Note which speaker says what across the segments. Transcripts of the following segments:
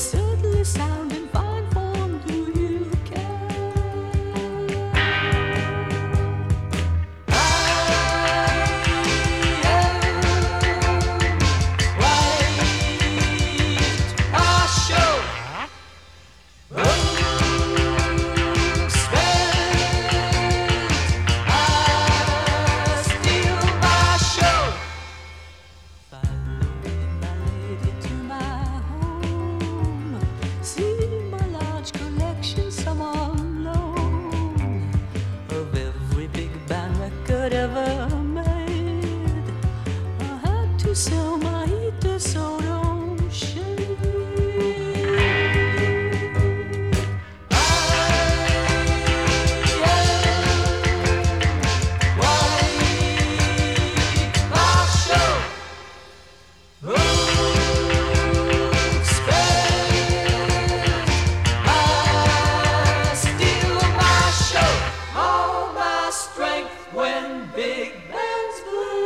Speaker 1: certainly sound in fine form. Do you care? I am white. I show. Ever made. I had to sell my heater, so don't shade. I am white. I show. I steal my show. All my strength when big bands play.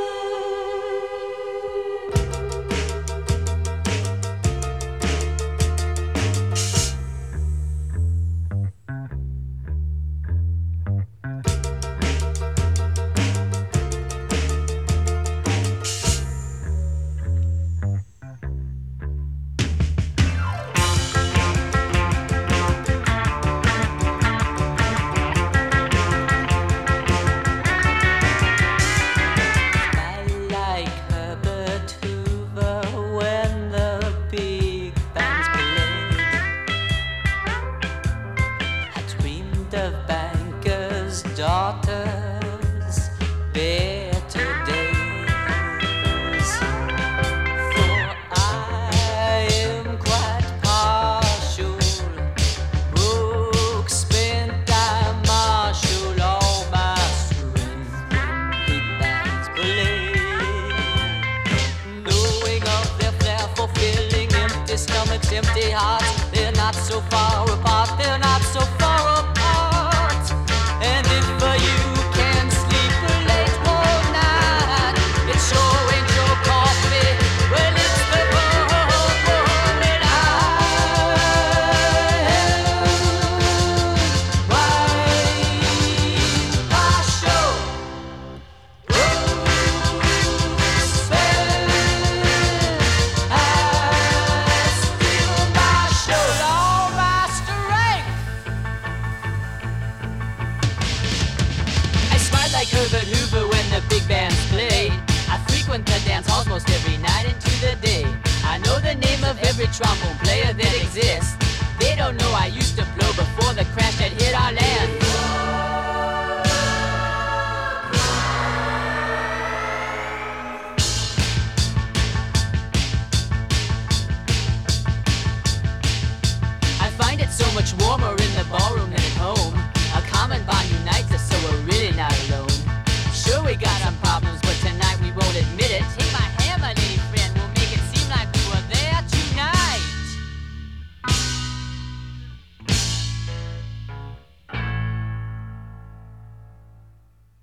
Speaker 1: Of bankers' daughters, better days. For I am quite partial. Books spent, I marshal all my strength when big bands play. Knowing of their flair, fulfilling empty stomachs, empty hearts. They're not so far apart, they're not so far apart. And if you can sleep late all night, it sure ain't your coffee. Well, it's the boom, and I am white. I show. Spell. I steal my show. All my strength. I smile like Herbert Hoover when the big bands play. I frequent the dance halls most every night into the day. I know the name of every trombone player that exists. They don't know I used to blow before the crowd